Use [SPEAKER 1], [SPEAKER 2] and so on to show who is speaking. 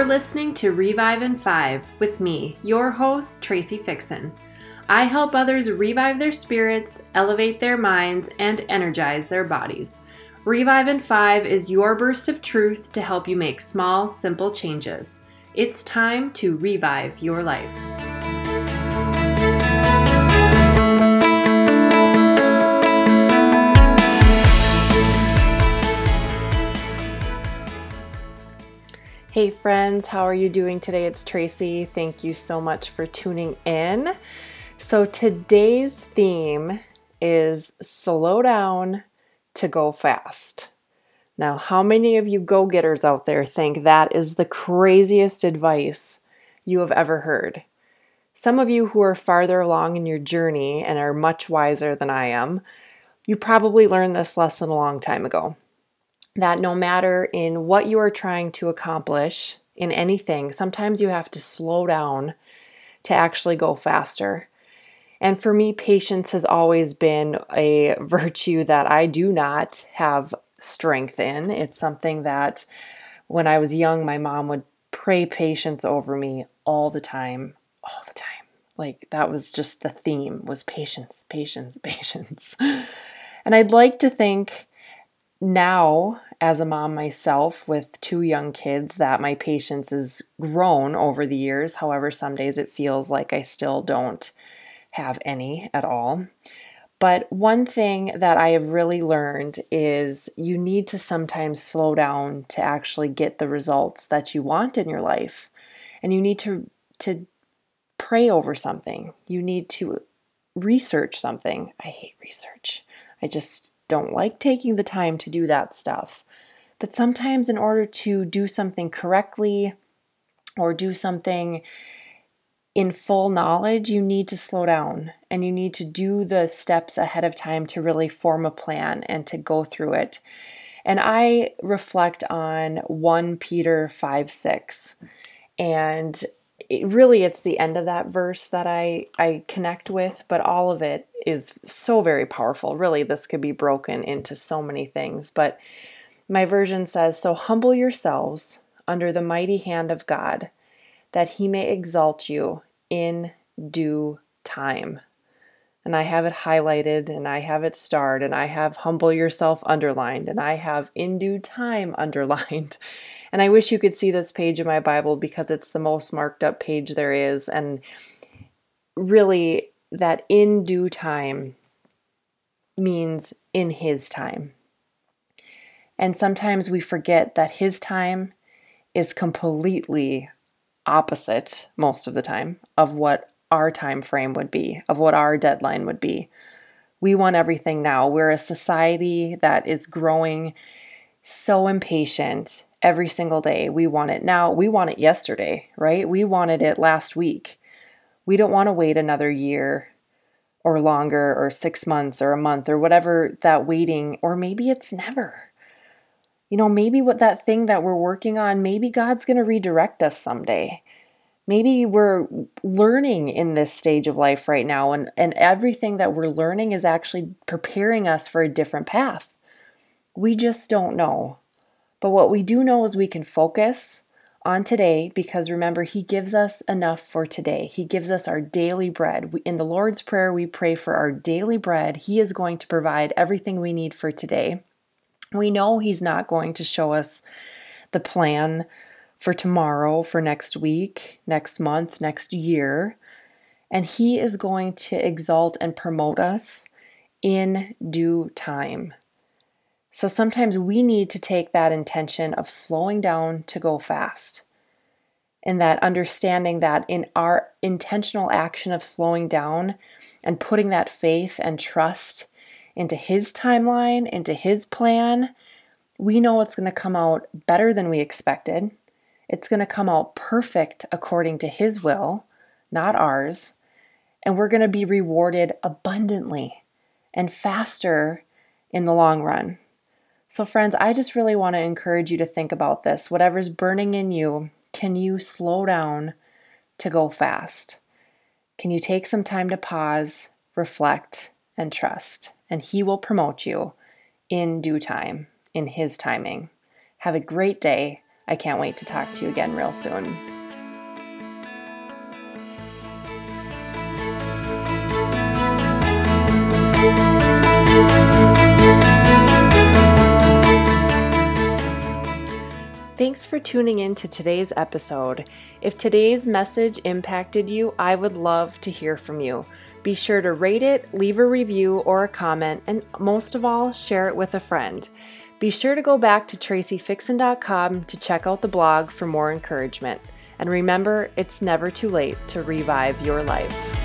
[SPEAKER 1] listening to Revive in 5 with me, your host, Tracy Fixon. I help others revive their spirits, elevate their minds, and energize their bodies. Revive in 5 is your burst of truth to help you make small, simple changes. It's time to revive your life. Hey friends, how are you doing today? It's Tracy. Thank you so much for tuning in. So today's theme is slow down to go fast. Now, how many of you go-getters out there think that is the craziest advice you have ever heard? Some of you who are farther along in your journey and are much wiser than I am, you probably learned this lesson a long time ago. That no matter in what you are trying to accomplish in anything, sometimes you have to slow down to actually go faster. And for me, patience has always been a virtue that I do not have strength in. It's something that when I was young, my mom would pray patience over me all the time. Like that was just the theme, was patience, patience, patience. And I'd like to think now, as a mom myself with 2 young kids, that my patience has grown over the years. However, some days it feels like I still don't have any at all. But one thing that I have really learned is you need to sometimes slow down to actually get the results that you want in your life. And you need to pray over something. You need to research something. I hate research. I just don't like taking the time to do that stuff. But sometimes in order to do something correctly or do something in full knowledge, you need to slow down and you need to do the steps ahead of time to really form a plan and to go through it. And I reflect on 1 Peter 5:6, and it's the end of that verse that I connect with, but all of it is so very powerful. Really, this could be broken into so many things, but my version says, "So humble yourselves under the mighty hand of God, that he may exalt you in due time." And I have it highlighted, and I have it starred, and I have humble yourself underlined, and I have in due time underlined. And I wish you could see this page in my Bible because it's the most marked up page there is. And really, that in due time means in his time. And sometimes we forget that his time is completely opposite, most of the time, of what our time frame would be, of what our deadline would be. We want everything now. We're a society that is growing so impatient every single day. We want it now. We want it yesterday, right? We wanted it last week. We don't want to wait another year or longer or 6 months or a month or whatever that waiting, or maybe it's never. Maybe what that thing that we're working on, maybe God's going to redirect us someday. Maybe we're learning in this stage of life right now, and everything that we're learning is actually preparing us for a different path. We just don't know. But what we do know is we can focus on today, because remember, he gives us enough for today. He gives us our daily bread. In the Lord's Prayer, we pray for our daily bread. He is going to provide everything we need for today. We know he's not going to show us the plan for tomorrow, for next week, next month, next year. And he is going to exalt and promote us in due time. So sometimes we need to take that intention of slowing down to go fast. And that understanding that in our intentional action of slowing down and putting that faith and trust into his timeline, into his plan, we know it's going to come out better than we expected. It's going to come out perfect according to his will, not ours. And we're going to be rewarded abundantly and faster in the long run. So friends, I just really want to encourage you to think about this. Whatever's burning in you, can you slow down to go fast? Can you take some time to pause, reflect, and trust? And he will promote you in due time, in his timing. Have a great day. I can't wait to talk to you again real soon. Thanks for tuning in to today's episode. If today's message impacted you, I would love to hear from you. Be sure to rate it, leave a review or a comment, and most of all, share it with a friend. Be sure to go back to tracyfixon.com to check out the blog for more encouragement. And remember, it's never too late to revive your life.